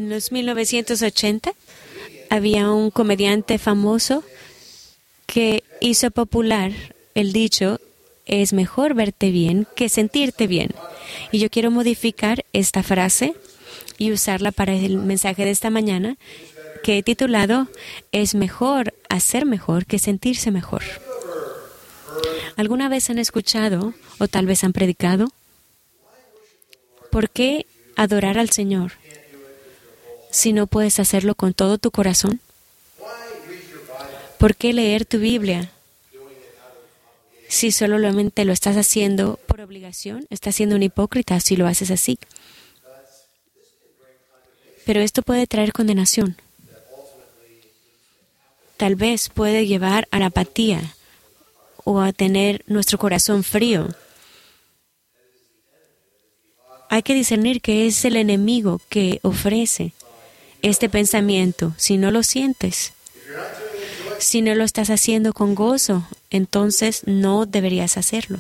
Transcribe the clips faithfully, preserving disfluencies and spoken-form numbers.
En los mil novecientos ochenta había un comediante famoso que hizo popular el dicho: es mejor verte bien que sentirte bien. Y yo quiero modificar esta frase y usarla para el mensaje de esta mañana, que he titulado: es mejor hacer mejor que sentirse mejor. ¿Alguna vez han escuchado o tal vez han predicado? ¿Por qué adorar al Señor si no puedes hacerlo con todo tu corazón? ¿Por qué leer tu Biblia si solamente lo estás haciendo por obligación? Estás siendo un hipócrita si lo haces así. Pero esto puede traer condenación. Tal vez puede llevar a la apatía o a tener nuestro corazón frío. Hay que discernir que es el enemigo que ofrece este pensamiento. Si no lo sientes, si no lo estás haciendo con gozo, entonces no deberías hacerlo.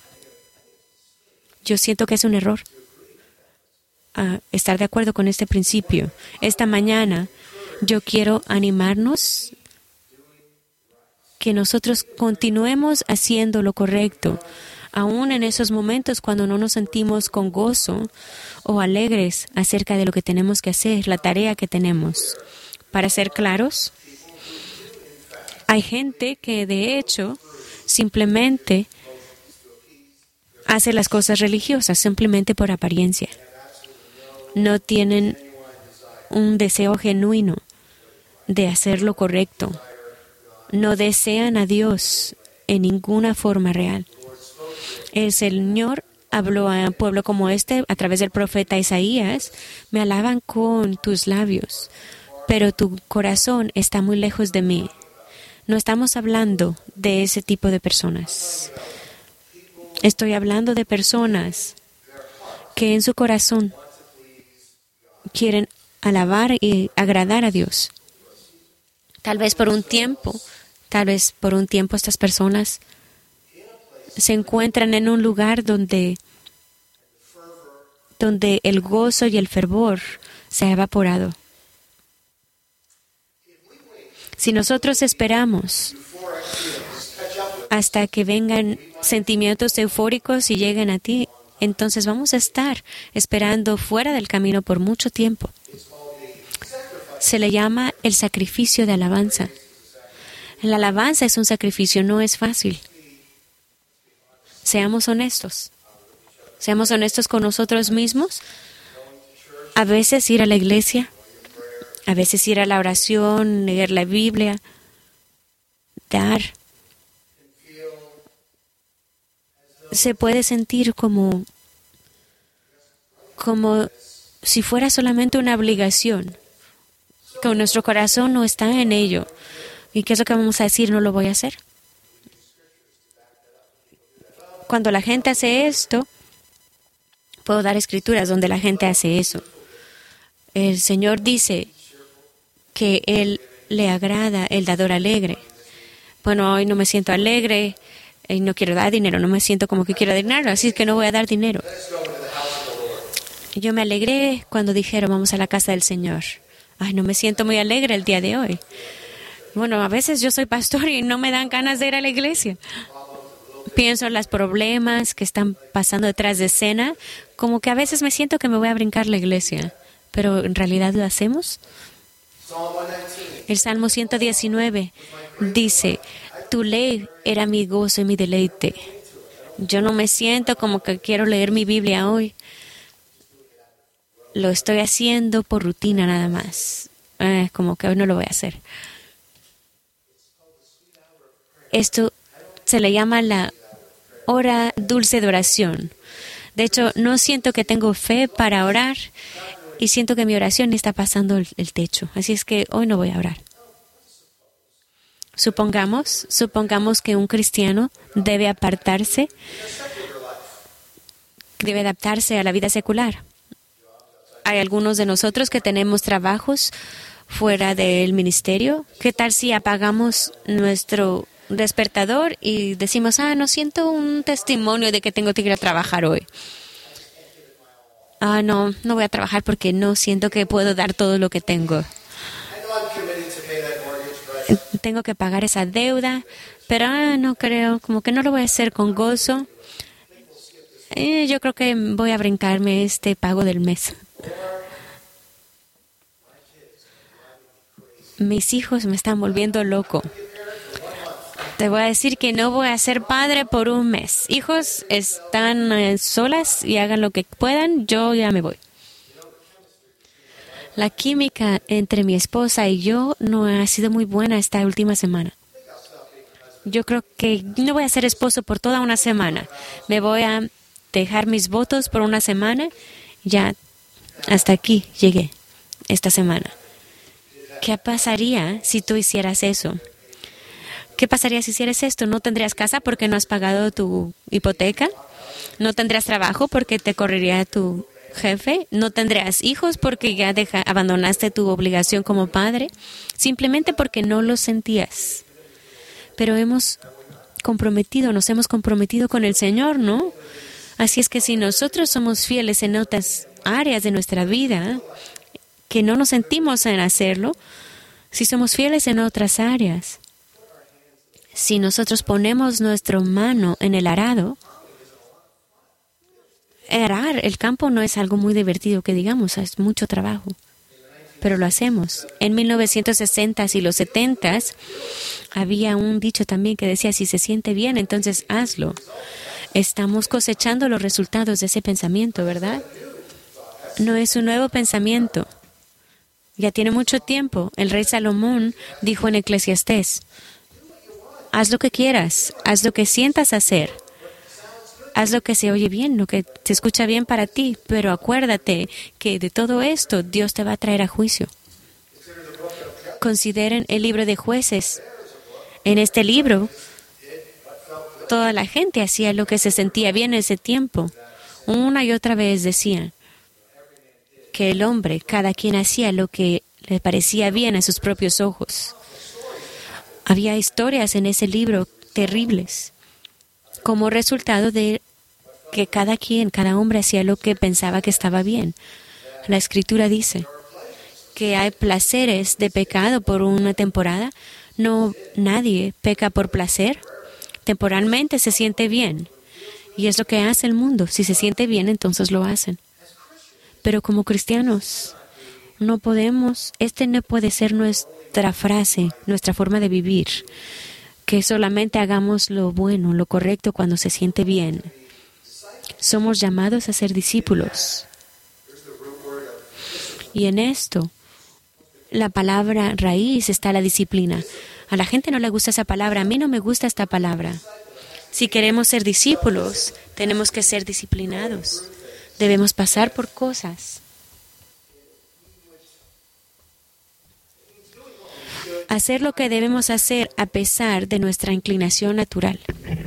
Yo siento que es un error uh, estar de acuerdo con este principio. Esta mañana yo quiero animarnos que nosotros continuemos haciendo lo correcto, aún en esos momentos cuando no nos sentimos con gozo o alegres acerca de lo que tenemos que hacer, la tarea que tenemos. Para ser claros, hay gente que de hecho simplemente hace las cosas religiosas simplemente por apariencia. No tienen un deseo genuino de hacer lo correcto. No desean a Dios en ninguna forma real. El Señor habló a un pueblo como este a través del profeta Isaías: me alaban con tus labios, pero tu corazón está muy lejos de mí. No estamos hablando de ese tipo de personas. Estoy hablando de personas que en su corazón quieren alabar y agradar a Dios. Tal vez por un tiempo, tal vez por un tiempo estas personas se encuentran en un lugar donde, donde el gozo y el fervor se ha evaporado. Si nosotros esperamos hasta que vengan sentimientos eufóricos y lleguen a ti, entonces vamos a estar esperando fuera del camino por mucho tiempo. Se le llama el sacrificio de alabanza. La alabanza es un sacrificio, no es fácil. Seamos honestos. Seamos honestos con nosotros mismos. A veces ir a la iglesia, a veces ir a la oración, leer la Biblia, dar, se puede sentir como, como si fuera solamente una obligación, que nuestro corazón no está en ello. ¿Y qué es lo que vamos a decir? No lo voy a hacer. Cuando la gente hace esto, puedo dar escrituras donde la gente hace eso. El Señor dice que Él le agrada el dador alegre. Bueno, hoy no me siento alegre y no quiero dar dinero, no me siento como que quiero dar dinero, así que no voy a dar dinero. Yo me alegré cuando dijeron vamos a la casa del Señor. Ay, no me siento muy alegre el día de hoy. Bueno, a veces yo soy pastor y no me dan ganas de ir a la iglesia. Pienso en los problemas que están pasando detrás de escena, como que a veces me siento que me voy a brincar la iglesia, pero ¿en realidad lo hacemos? El Salmo ciento diecinueve dice: tu ley era mi gozo y mi deleite. Yo no me siento como que quiero leer mi Biblia hoy. Lo estoy haciendo por rutina nada más. Eh, como que hoy no lo voy a hacer. Esto se le llama la hora dulce de oración. De hecho, no siento que tengo fe para orar y siento que mi oración está pasando el, el techo. Así es que hoy no voy a orar. Supongamos, supongamos que un cristiano debe apartarse, debe adaptarse a la vida secular. Hay algunos de nosotros que tenemos trabajos fuera del ministerio. ¿Qué tal si apagamos nuestro despertador y decimos, ah, no siento un testimonio de que tengo que ir a trabajar hoy? ah, no, no voy a trabajar porque no siento que puedo dar todo lo que tengo. Tengo que pagar esa deuda, pero ah, no creo, como que no lo voy a hacer con gozo. Eh, yo creo que voy a brincarme este pago del mes. Mis hijos me están volviendo loco. Te voy a decir que no voy a ser padre por un mes. Hijos están eh, solas y hagan lo que puedan, yo ya me voy. La química entre mi esposa y yo no ha sido muy buena esta última semana. Yo creo que no voy a ser esposo por toda una semana. Me voy a dejar mis votos por una semana. Ya hasta aquí llegué esta semana. ¿Qué pasaría si tú hicieras eso? ¿Qué pasaría si hicieras esto? ¿No tendrías casa porque no has pagado tu hipoteca? ¿No tendrías trabajo porque te correría tu jefe? ¿No tendrías hijos porque ya deja, abandonaste tu obligación como padre? Simplemente porque no lo sentías. Pero hemos comprometido, nos hemos comprometido con el Señor, ¿no? Así es que si nosotros somos fieles en otras áreas de nuestra vida, que no nos sentimos en hacerlo, si somos fieles en otras áreas, si nosotros ponemos nuestra mano en el arado, arar el campo no es algo muy divertido que digamos, es mucho trabajo, pero lo hacemos. En mil novecientos sesenta y los setenta había un dicho también que decía, si se siente bien, entonces hazlo. Estamos cosechando los resultados de ese pensamiento, ¿verdad? No es un nuevo pensamiento. Ya tiene mucho tiempo. El rey Salomón dijo en Eclesiastés, haz lo que quieras, haz lo que sientas hacer. Haz lo que se oye bien, lo que se escucha bien para ti, pero acuérdate que de todo esto Dios te va a traer a juicio. Consideren el libro de Jueces. En este libro, toda la gente hacía lo que se sentía bien en ese tiempo. Una y otra vez decían que el hombre, cada quien hacía lo que le parecía bien a sus propios ojos. Había historias en ese libro terribles, como resultado de que cada quien, cada hombre hacía lo que pensaba que estaba bien. La Escritura dice que hay placeres de pecado por una temporada. No, nadie peca por placer. Temporalmente se siente bien. Y es lo que hace el mundo. Si se siente bien, entonces lo hacen. Pero como cristianos, no podemos, este no puede ser nuestra frase, nuestra forma de vivir. Que solamente hagamos lo bueno, lo correcto cuando se siente bien. Somos llamados a ser discípulos. Y en esto, la palabra raíz está la disciplina. A la gente no le gusta esa palabra, a mí no me gusta esta palabra. Si queremos ser discípulos, tenemos que ser disciplinados. Debemos pasar por cosas. Hacer lo que debemos hacer a pesar de nuestra inclinación natural.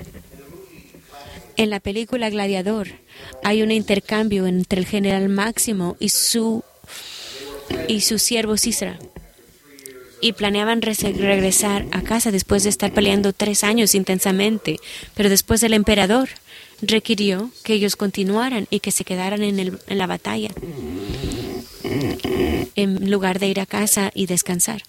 En la película Gladiador hay un intercambio entre el general Máximo y su, y su siervo Císara. Y planeaban re- regresar a casa después de estar peleando tres años intensamente. Pero después el emperador requirió que ellos continuaran y que se quedaran en, el, en la batalla, en lugar de ir a casa y descansar.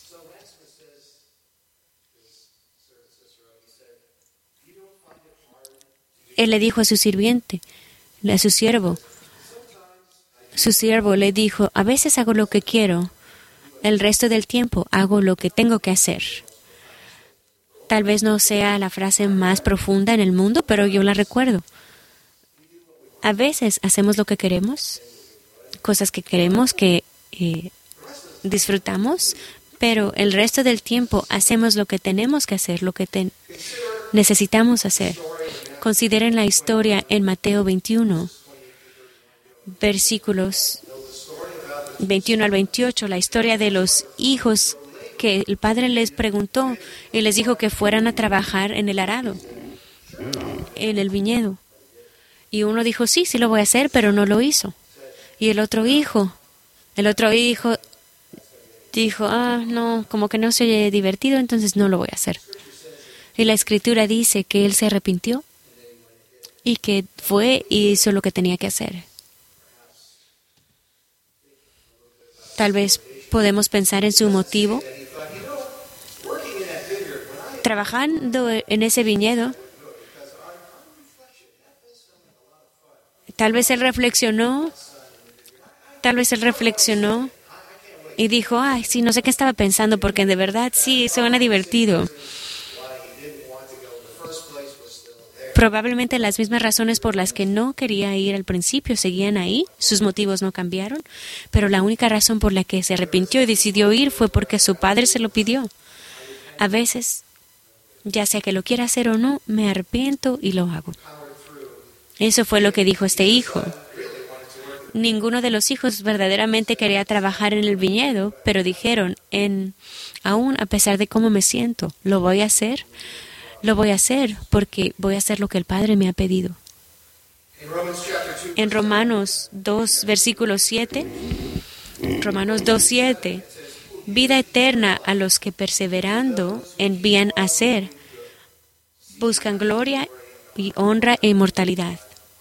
Él le dijo a su sirviente, a su siervo, su siervo le dijo, a veces hago lo que quiero, el resto del tiempo hago lo que tengo que hacer. Tal vez no sea la frase más profunda en el mundo, pero yo la recuerdo. A veces hacemos lo que queremos, cosas que queremos, que eh, disfrutamos, pero el resto del tiempo hacemos lo que tenemos que hacer, lo que te- necesitamos hacer. Consideren la historia en Mateo veintiuno, versículos veintiuno al veintiocho, la historia de los hijos que el padre les preguntó y les dijo que fueran a trabajar en el arado, en el viñedo. Y uno dijo, sí, sí lo voy a hacer, pero no lo hizo. Y el otro hijo, el otro hijo dijo, ah, no, como que no se oye divertido, entonces no lo voy a hacer. Y la Escritura dice que él se arrepintió y que fue y hizo lo que tenía que hacer. Tal vez podemos pensar en su motivo. Trabajando en ese viñedo, tal vez él reflexionó, tal vez él reflexionó y dijo, ay, sí, no sé qué estaba pensando, porque de verdad sí, suena divertido. Probablemente las mismas razones por las que no quería ir al principio seguían ahí, sus motivos no cambiaron, pero la única razón por la que se arrepintió y decidió ir fue porque su padre se lo pidió. A veces, ya sea que lo quiera hacer o no, me arrepiento y lo hago. Eso fue lo que dijo este hijo. Ninguno de los hijos verdaderamente quería trabajar en el viñedo, pero dijeron, en, aún a pesar de cómo me siento, lo voy a hacer. Lo voy a hacer porque voy a hacer lo que el Padre me ha pedido. En Romanos dos, versículo siete, Romanos dos, siete, vida eterna a los que perseverando en bien hacer, buscan gloria y honra e inmortalidad.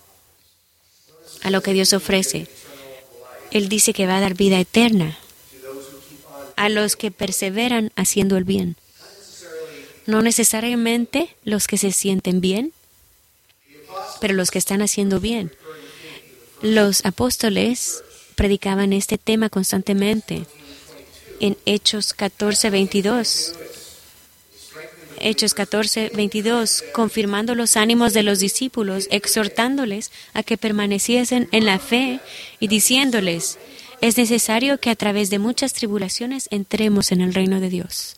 A lo que Dios ofrece. Él dice que va a dar vida eterna a los que perseveran haciendo el bien. No necesariamente los que se sienten bien, pero los que están haciendo bien. Los apóstoles predicaban este tema constantemente en Hechos catorce, veintidós. Hechos catorce, veintidós, confirmando los ánimos de los discípulos, exhortándoles a que permaneciesen en la fe y diciéndoles, es necesario que a través de muchas tribulaciones entremos en el reino de Dios.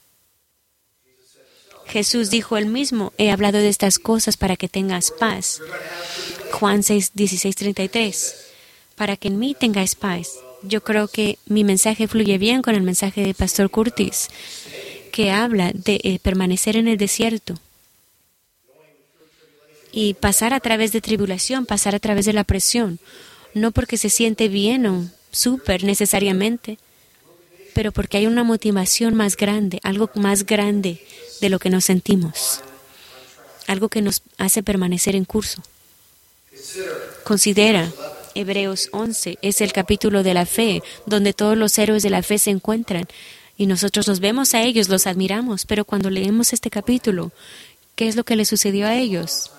Jesús dijo él mismo, he hablado de estas cosas para que tengas paz. Juan seis, dieciséis, treinta y tres. Para que en mí tengáis paz. Yo creo que mi mensaje fluye bien con el mensaje de Pastor Curtis, que habla de eh, permanecer en el desierto y pasar a través de tribulación, pasar a través de la presión, no porque se siente bien o súper necesariamente, pero porque hay una motivación más grande, algo más grande de lo que nos sentimos, algo que nos hace permanecer en curso. Considera, Hebreos once es el capítulo de la fe, donde todos los héroes de la fe se encuentran, y nosotros los vemos a ellos, los admiramos, pero cuando leemos este capítulo, ¿qué es lo que les sucedió a ellos?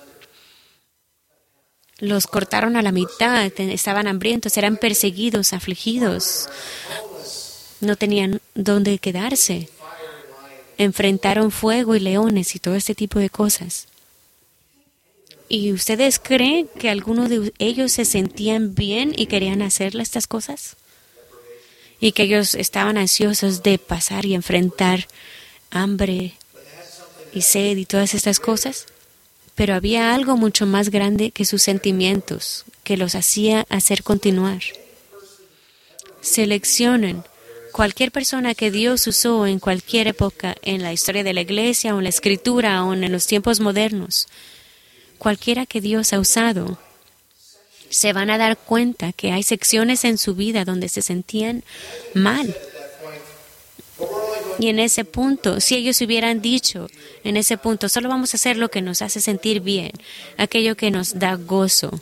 Los cortaron a la mitad, estaban hambrientos, eran perseguidos, afligidos, no tenían dónde quedarse. Enfrentaron fuego y leones y todo este tipo de cosas. ¿Y ustedes creen que algunos de ellos se sentían bien y querían hacer estas cosas? Y que ellos estaban ansiosos de pasar y enfrentar hambre y sed y todas estas cosas. Pero había algo mucho más grande que sus sentimientos, que los hacía hacer continuar. Seleccionen cualquier persona que Dios usó en cualquier época, en la historia de la iglesia o en la escritura o en los tiempos modernos. Cualquiera que Dios ha usado, se van a dar cuenta que hay secciones en su vida donde se sentían mal. Y en ese punto, si ellos hubieran dicho, en ese punto, solo vamos a hacer lo que nos hace sentir bien, aquello que nos da gozo.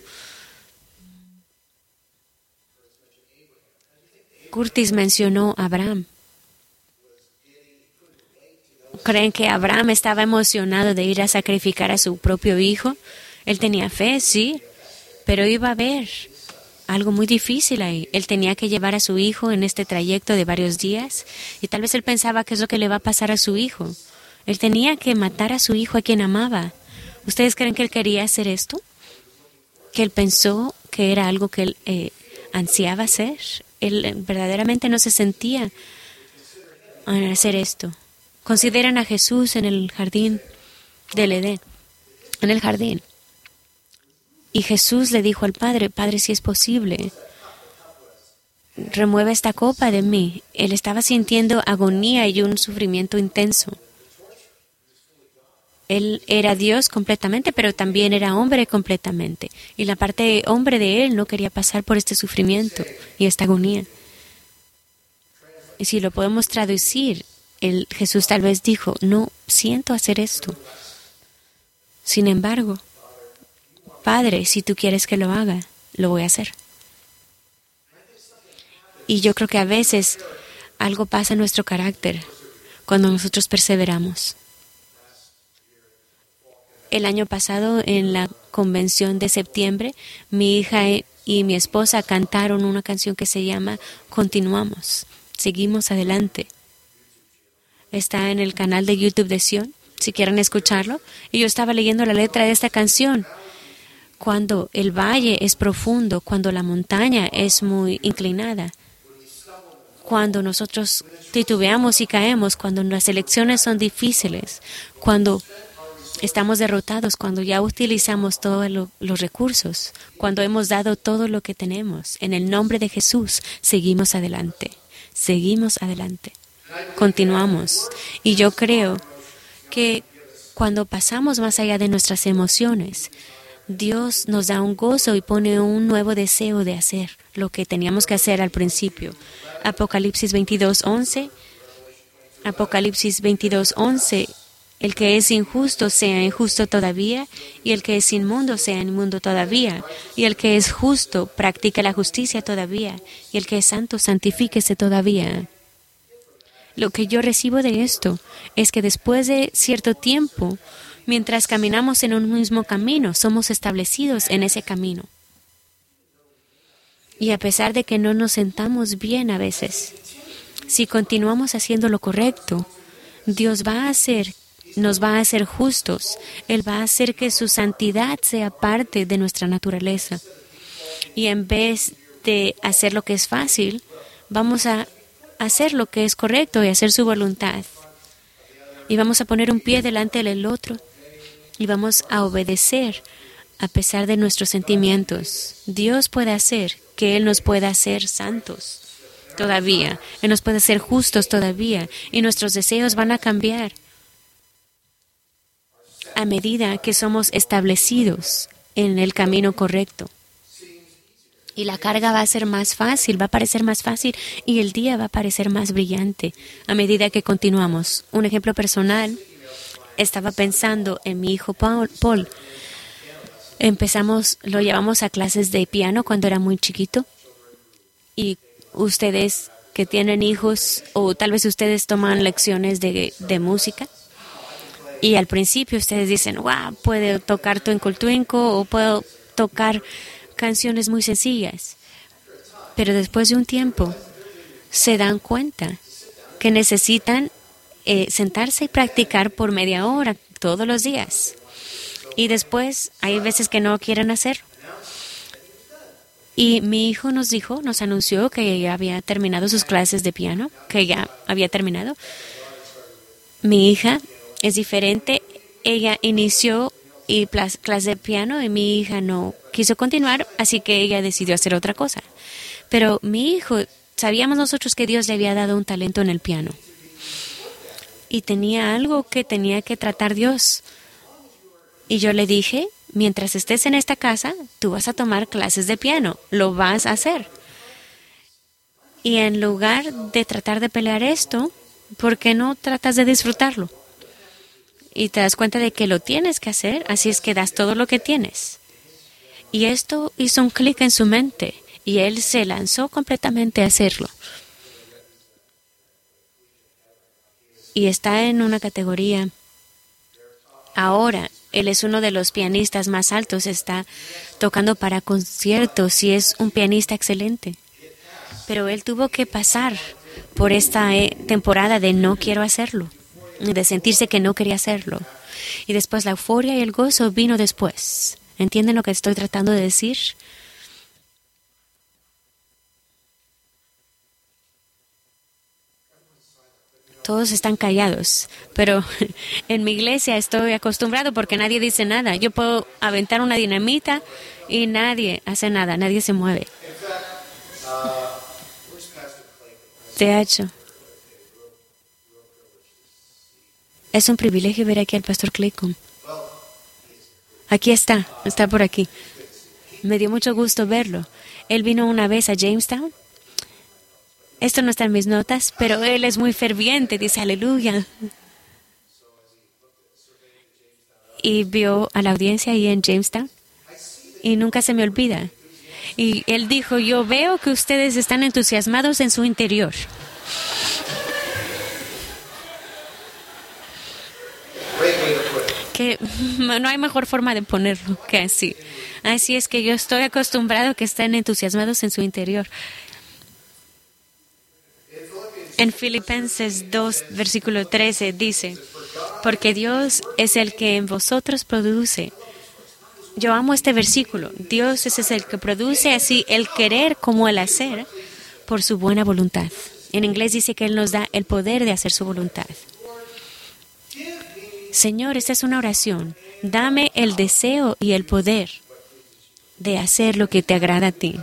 Curtis mencionó a Abraham. ¿Creen que Abraham estaba emocionado de ir a sacrificar a su propio hijo? Él tenía fe, sí, pero iba a haber algo muy difícil ahí. Él tenía que llevar a su hijo en este trayecto de varios días y tal vez él pensaba qué es lo que le va a pasar a su hijo. Él tenía que matar a su hijo a quien amaba. ¿Ustedes creen que él quería hacer esto? ¿Que él pensó que era algo que él eh, ansiaba hacer? Él verdaderamente no se sentía al hacer esto. Consideran a Jesús en el jardín del Edén, en el jardín. Y Jesús le dijo al Padre, Padre, si es posible, remueve esta copa de mí. Él estaba sintiendo agonía y un sufrimiento intenso. Él era Dios completamente, pero también era hombre completamente. Y la parte hombre de él no quería pasar por este sufrimiento y esta agonía. Y si lo podemos traducir, el Jesús tal vez dijo, no siento hacer esto. Sin embargo, Padre, si tú quieres que lo haga, lo voy a hacer. Y yo creo que a veces algo pasa en nuestro carácter cuando nosotros perseveramos. El año pasado, en la convención de septiembre, mi hija y mi esposa cantaron una canción que se llama Continuamos, seguimos adelante. Está en el canal de YouTube de Sion, si quieren escucharlo. Y yo estaba leyendo la letra de esta canción. Cuando el valle es profundo, cuando la montaña es muy inclinada, cuando nosotros titubeamos y caemos, cuando las elecciones son difíciles, cuando estamos derrotados, cuando ya utilizamos todos lo, los recursos, cuando hemos dado todo lo que tenemos, en el nombre de Jesús, seguimos adelante, seguimos adelante, continuamos. Y yo creo que cuando pasamos más allá de nuestras emociones, Dios nos da un gozo y pone un nuevo deseo de hacer lo que teníamos que hacer al principio. Apocalipsis veintidós once. Apocalipsis veintidós once. El que es injusto sea injusto todavía, y el que es inmundo sea inmundo todavía, y el que es justo practique la justicia todavía, y el que es santo santifíquese todavía. Lo que yo recibo de esto es que después de cierto tiempo, mientras caminamos en un mismo camino, somos establecidos en ese camino. Y a pesar de que no nos sentamos bien a veces, si continuamos haciendo lo correcto, Dios va a hacer, nos va a hacer justos. Él va a hacer que su santidad sea parte de nuestra naturaleza. Y en vez de hacer lo que es fácil, vamos a hacer lo que es correcto y hacer su voluntad. Y vamos a poner un pie delante del otro. Y vamos a obedecer a pesar de nuestros sentimientos. Dios puede hacer que Él nos pueda hacer santos todavía. Él nos puede hacer justos todavía. Y nuestros deseos van a cambiar a medida que somos establecidos en el camino correcto. Y la carga va a ser más fácil, va a parecer más fácil y el día va a parecer más brillante a medida que continuamos. Un ejemplo personal. Estaba pensando en mi hijo Paul. Paul. Empezamos, lo llevamos a clases de piano cuando era muy chiquito. Y ustedes que tienen hijos, o tal vez ustedes toman lecciones de, de música. Y al principio ustedes dicen, wow, puedo tocar Twinkle Twinkle o puedo tocar canciones muy sencillas. Pero después de un tiempo se dan cuenta que necesitan Eh, sentarse y practicar por media hora todos los días. Y después hay veces que no quieren hacerlo. Y mi hijo nos dijo, nos anunció que ya había terminado sus clases de piano, que ya había terminado. Mi hija es diferente. Ella inició y clase de piano y mi hija no quiso continuar, así que ella decidió hacer otra cosa. Pero mi hijo, sabíamos nosotros que Dios le había dado un talento en el piano. Y tenía algo que tenía que tratar Dios. Y yo le dije, mientras estés en esta casa, tú vas a tomar clases de piano. Lo vas a hacer. Y en lugar de tratar de pelear esto, ¿por qué no tratas de disfrutarlo? Y te das cuenta de que lo tienes que hacer, así es que das todo lo que tienes. Y esto hizo un clic en su mente, y él se lanzó completamente a hacerlo. Y está en una categoría. Ahora, él es uno de los pianistas más altos, está tocando para conciertos y es un pianista excelente. Pero él tuvo que pasar por esta eh, temporada de no quiero hacerlo, de sentirse que no quería hacerlo. Y después la euforia y el gozo vino después. ¿Entienden lo que estoy tratando de decir? Todos están callados, pero en mi iglesia estoy acostumbrado porque nadie dice nada. Yo puedo aventar una dinamita y nadie hace nada, nadie se mueve. De hecho, es un privilegio ver aquí al pastor Claycomb. Aquí está, está por aquí. Me dio mucho gusto verlo. Él vino una vez a Jamestown. Esto no está en mis notas, pero él es muy ferviente, dice aleluya. Y vio a la audiencia ahí en Jamestown. Y nunca se me olvida. Y él dijo, yo veo que ustedes están entusiasmados en su interior. Que no hay mejor forma de ponerlo que así. Así es que yo estoy acostumbrado a que estén entusiasmados en su interior. En Filipenses dos, versículo trece dice, porque Dios es el que en vosotros produce. Yo amo este versículo. Dios es el que produce así el querer como el hacer por su buena voluntad. En inglés dice que Él nos da el poder de hacer su voluntad. Señor, esta es una oración. Dame el deseo y el poder de hacer lo que te agrada a ti.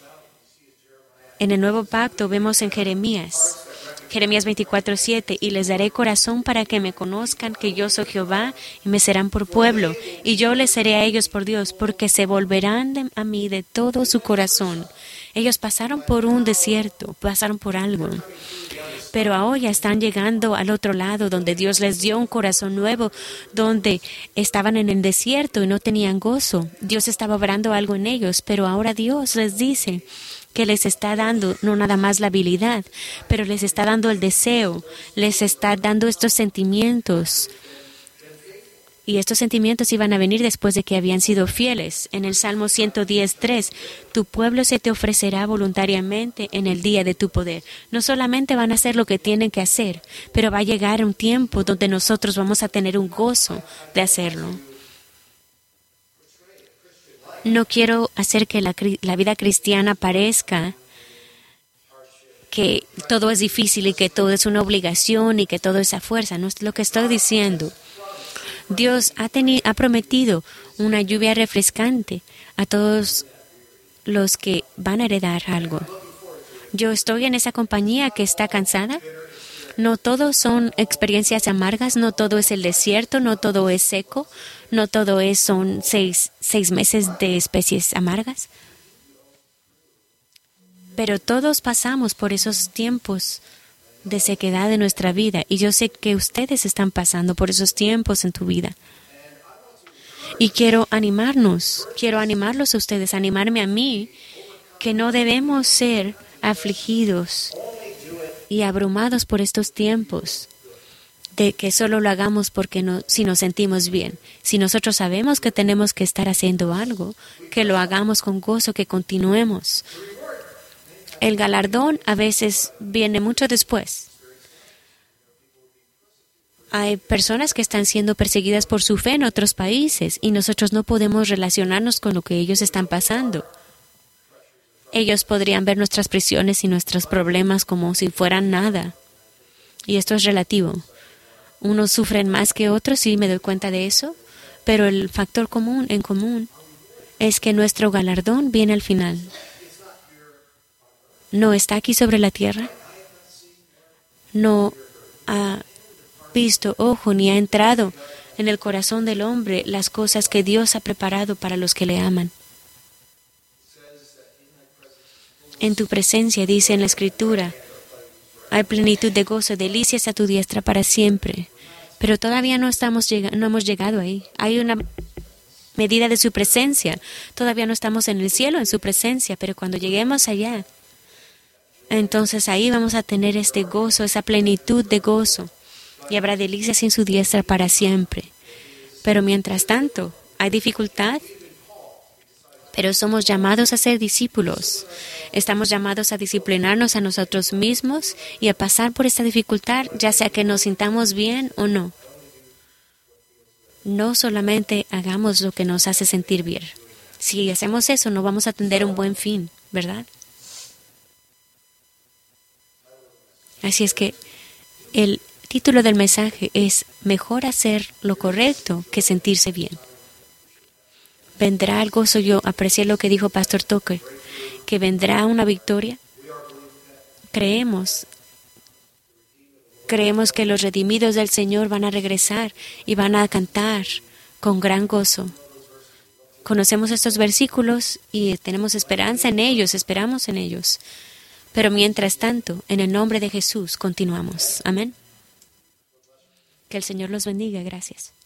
En el Nuevo Pacto vemos en Jeremías, Jeremías veinticuatro, siete, y les daré corazón para que me conozcan que yo soy Jehová y me serán por pueblo, y yo les seré a ellos por Dios, porque se volverán de, a mí de todo su corazón. Ellos pasaron por un desierto, pasaron por algo. Pero ahora ya están llegando al otro lado, donde Dios les dio un corazón nuevo, donde estaban en el desierto y no tenían gozo. Dios estaba obrando algo en ellos, pero ahora Dios les dice que les está dando no nada más la habilidad, pero les está dando el deseo, les está dando estos sentimientos. Y estos sentimientos iban a venir después de que habían sido fieles. En el Salmo ciento diez, tres, tu pueblo se te ofrecerá voluntariamente en el día de tu poder. No solamente van a hacer lo que tienen que hacer, pero va a llegar un tiempo donde nosotros vamos a tener un gozo de hacerlo. No quiero hacer que la, la vida cristiana parezca que todo es difícil y que todo es una obligación y que todo es a fuerza. No es lo que estoy diciendo. Dios ha, teni- ha prometido una lluvia refrescante a todos los que van a heredar algo. Yo estoy en esa compañía que está cansada. No todo son experiencias amargas, no todo es el desierto, no todo es seco, no todo es son seis, seis meses de especies amargas. Pero todos pasamos por esos tiempos de sequedad de nuestra vida, y yo sé que ustedes están pasando por esos tiempos en tu vida. Y quiero animarnos, quiero animarlos a ustedes, animarme a mí, que no debemos ser afligidos y abrumados por estos tiempos, de que solo lo hagamos porque no, si nos sentimos bien. Si nosotros sabemos que tenemos que estar haciendo algo, que lo hagamos con gozo, que continuemos. El galardón a veces viene mucho después. Hay personas que están siendo perseguidas por su fe en otros países y nosotros no podemos relacionarnos con lo que ellos están pasando. Ellos podrían ver nuestras prisiones y nuestros problemas como si fueran nada. Y esto es relativo. Unos sufren más que otros, sí me doy cuenta de eso, pero el factor común en común es que nuestro galardón viene al final. No está aquí sobre la tierra. No ha visto ojo ni ha entrado en el corazón del hombre las cosas que Dios ha preparado para los que le aman. En tu presencia, dice en la Escritura, hay plenitud de gozo, delicias a tu diestra para siempre. Pero todavía no estamos lleg- no hemos llegado ahí. Hay una medida de su presencia. Todavía no estamos en el cielo en su presencia, pero cuando lleguemos allá, entonces ahí vamos a tener este gozo, esa plenitud de gozo. Y habrá delicias en su diestra para siempre. Pero mientras tanto, hay dificultad. Pero somos llamados a ser discípulos. Estamos llamados a disciplinarnos a nosotros mismos y a pasar por esta dificultad, ya sea que nos sintamos bien o no. No solamente hagamos lo que nos hace sentir bien. Si hacemos eso, no vamos a tener un buen fin, ¿verdad? Así es que el título del mensaje es Mejor hacer lo correcto que sentirse bien. Vendrá el gozo. Yo aprecié lo que dijo Pastor Tucker, que vendrá una victoria. Creemos, creemos que los redimidos del Señor van a regresar y van a cantar con gran gozo. Conocemos estos versículos y tenemos esperanza en ellos, esperamos en ellos. Pero mientras tanto, en el nombre de Jesús, continuamos. Amén. Que el Señor los bendiga. Gracias.